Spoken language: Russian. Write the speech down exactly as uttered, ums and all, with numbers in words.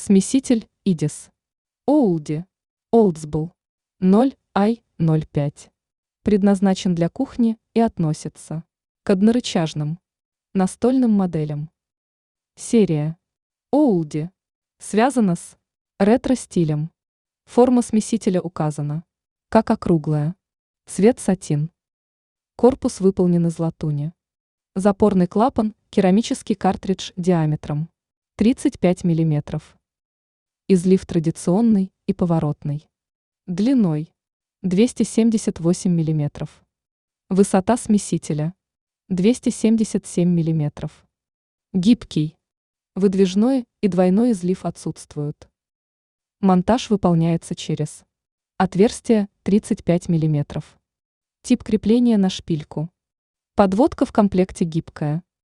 Смеситель идис. Олди. Олдсбл. ноль ай ноль пять. Предназначен для кухни и относится к однорычажным настольным моделям. Серия Олди связана с ретро-стилем. Форма смесителя указана как округлая. Цвет сатин. Корпус выполнен из латуни. Запорный клапан – керамический картридж диаметром тридцать пять миллиметров. Излив традиционный и поворотный. Длиной двести семьдесят восемь миллиметров. Высота смесителя двести семьдесят семь миллиметров. Гибкий. Выдвижной и двойной излив отсутствуют. Монтаж выполняется через отверстие тридцать пять миллиметров. Тип крепления на шпильку. Подводка в комплекте гибкая.